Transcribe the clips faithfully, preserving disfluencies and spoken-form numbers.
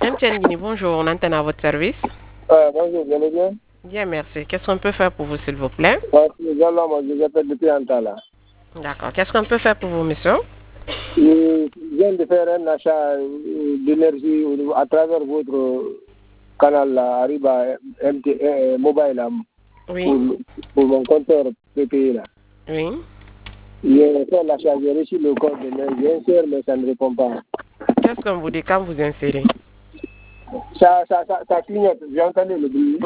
M T N Guinée, bonjour, on antenne à votre service. Euh, bonjour, vous allez bien? Bien, merci. Qu'est-ce qu'on peut faire pour vous, s'il vous plaît? Moi, je vous appelle depuis Antala. D'accord. Qu'est-ce qu'on peut faire pour vous, monsieur? Je viens de faire un achat d'énergie à travers votre canal là, Ariba M T, euh, Mobile là, Oui. pour, pour mon compteur P P I là. Oui. J'ai fait l'achat, j'ai reçu le code, mais j'ai inséré, mais ça ne répond pas. Qu'est-ce qu'on vous dit quand vous insérez? Ça, ça, ça, ça clignote, j'ai entendu le bruit.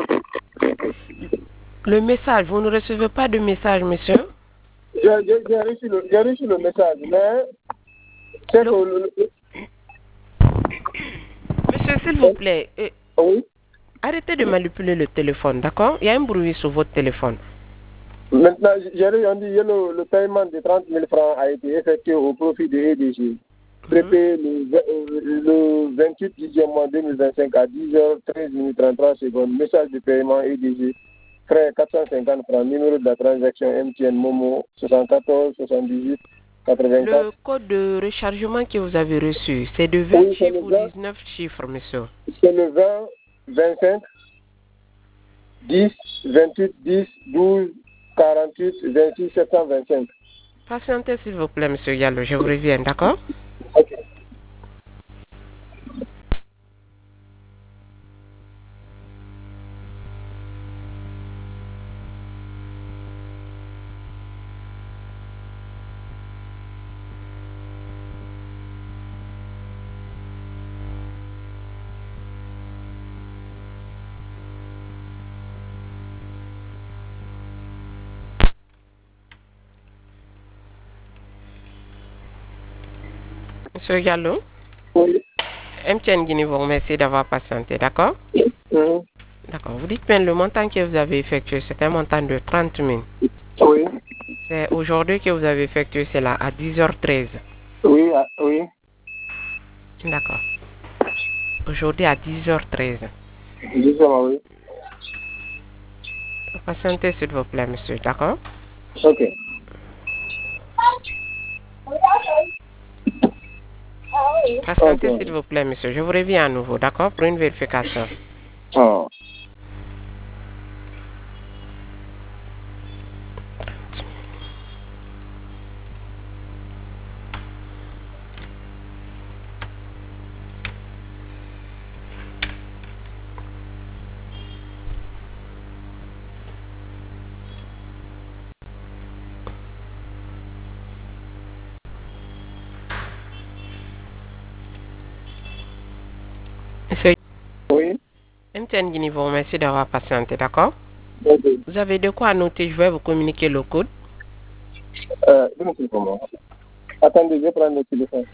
Le message, vous ne recevez pas de message, monsieur? J'ai reçu, reçu le message, mais c'est le... que... Le, le... Monsieur, s'il vous plaît, euh, oui? Arrêtez de manipuler le téléphone, d'accord? Il y a un bruit sur votre téléphone. Maintenant, j'ai entendu que le, le paiement de trente mille francs a été effectué au profit de E D G. Prépayé le, le vingt-huit dixième mois deux mille vingt-cinq à dix heures treize minutes trente-trois secondes. Message de paiement E D G. Frais quatre cent cinquante francs. Numéro de la transaction M T N Momo soixante-quatorze soixante-dix-huit quatre-vingt-quatre. Le code de rechargement que vous avez reçu, c'est de vingt Oui, chiffres ou vingt, dix-neuf chiffres, monsieur? C'est le vingt, vingt-cinq, dix, vingt-huit, dix, douze, quarante-huit, vingt-six, sept cent vingt-cinq. Patientez, s'il vous plaît, monsieur Gallo, je vous reviens, d'accord? Ok. Monsieur Gallo? Oui. M T N Guinée vous remercie d'avoir patienté, d'accord? Mmh. D'accord. Vous dites bien le montant que vous avez effectué, c'est un montant de trente mille. Oui. C'est aujourd'hui que vous avez effectué cela à dix heures treize. Oui, ah, oui. D'accord. Aujourd'hui à dix heures treize. Justement, oui. Patientez, s'il vous plaît, monsieur, d'accord? Ok. Patientez, Ok. s'il vous plaît, monsieur. Je vous reviens à nouveau, d'accord? Pour une vérification. Oh. Monsieur, Oui. M T N Guinée vous remercie d'avoir patienté, d'accord? Ok. Vous avez de quoi noter, je vais vous communiquer le code. Euh, dis-moi comment. Attendez, je vais prendre le téléphone.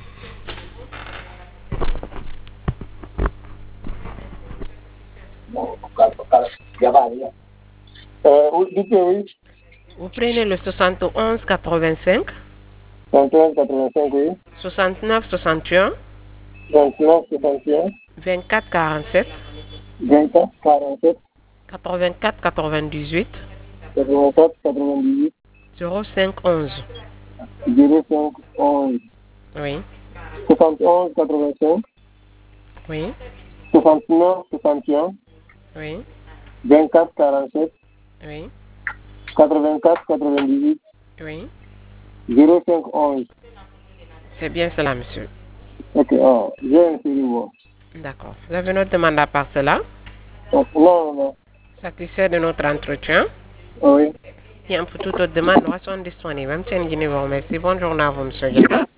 Euh, oui, dites oui. Vous prenez le soixante et onze quatre-vingt-cinq, trente-et-un quatre-vingt-cinq, oui. soixante-neuf soixante et un, trente-neuf soixante et un, vingt-quatre quarante-sept, vingt-quatre quarante-sept, quatre-vingt-quatre quatre-vingt-dix-huit, quatre-vingt-quatre quatre-vingt-dix-huit, zéro cinq onze. zéro cinq onze, Oui, soixante et onze quatre-vingt-cinq, oui, soixante-neuf soixante et un, oui, vingt-quatre quarante-sept, oui, quatre-vingt-quatre quatre-vingt-dix-huit, oui. zéro cinq onze. C'est bien cela, monsieur. Ok, ah, j'ai inséré moi. D'accord. Vous avez notre demande à part cela? Non, non, non. Satisfait de notre entretien? Oui. Bien, pour toute autre demande, nous sommes disponibles. M T N Guinée vous remercie. Bonne journée à vous, monsieur Guérin.